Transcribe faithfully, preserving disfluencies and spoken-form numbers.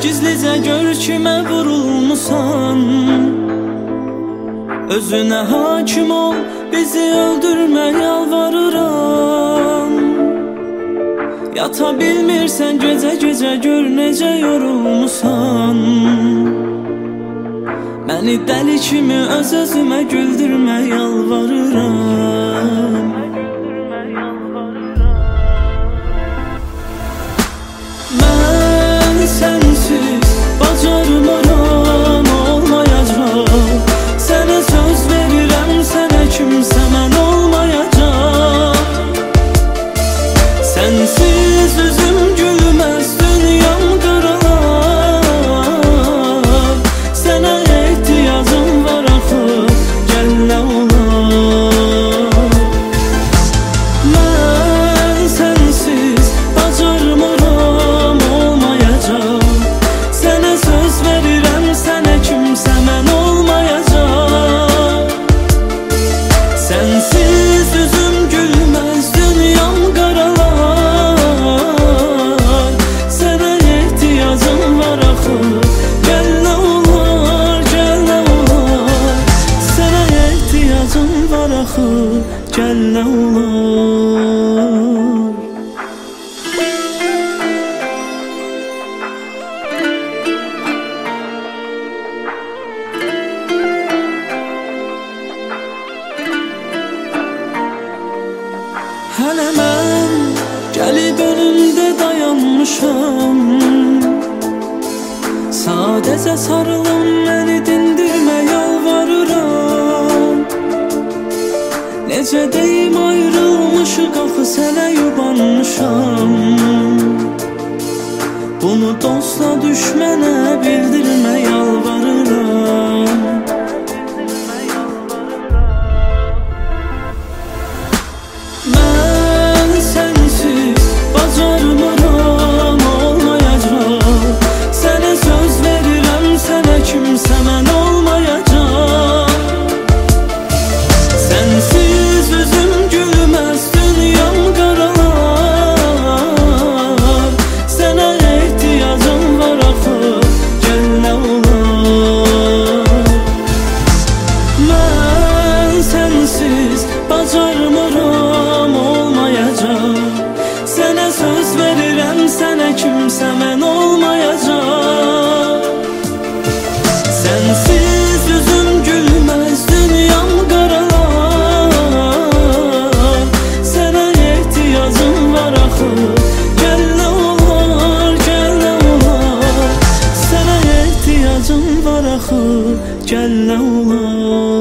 Gizlicə gör kimə vurulmusan. Özünə hakim ol, bizi öldürmə yalvarıram. Yata bilmirsən gecə-gecə gör necə yorulmusan. Məni dəli kimi öz-özümə güldürmə yalvarıram. Mən sənsiz bacarmaram, olmayacaq. Sənə söz verirəm, sənə kimsə mən olmayacaq. Sənsiz üzüm gülməz, dünyam qaralar. Sənə ehtiyacım var axı, gəl nə olar. Mən sənsiz bacarmaram, olmayacaq. Sənə söz verirəm, sənə kimsə mən olmayacaq. Sənsiz üzüm gülməz, dünyam qaralar. Sənə ehtiyacım var axı, gəl nə olar, gəl nə olar. Sənə ehtiyacım var axı, gəl nə olar. Hələ mən gəlib önündə dayanmışam. Sadəcə sarılım, məni dindirmə yalvarıram. Necə deyim ayrılmışıq axı, sənə yubanmışam. Bunu dosta düşmənə bildirmə yalvarıram. Mən sənsiz bacarmaram, olmayacaq. Sənə söz verirəm, sənə kimsə mən olmayacaq. Sənsiz üzüm gülməz, dünyam qaralar. Sənə ehtiyacım var axı, gəl nə olar. Mən sənsiz bacarmaram, olmayacaq. Sənə söz verirəm, sənə kimsə mən olmayacaq. Sənsiz üzüm gülməz, dünyam qaralar. Sənə ehtiyacım var axı, gəl nə olar, gəl nə olar. Sənə ehtiyacım var axı, gəl nə olar.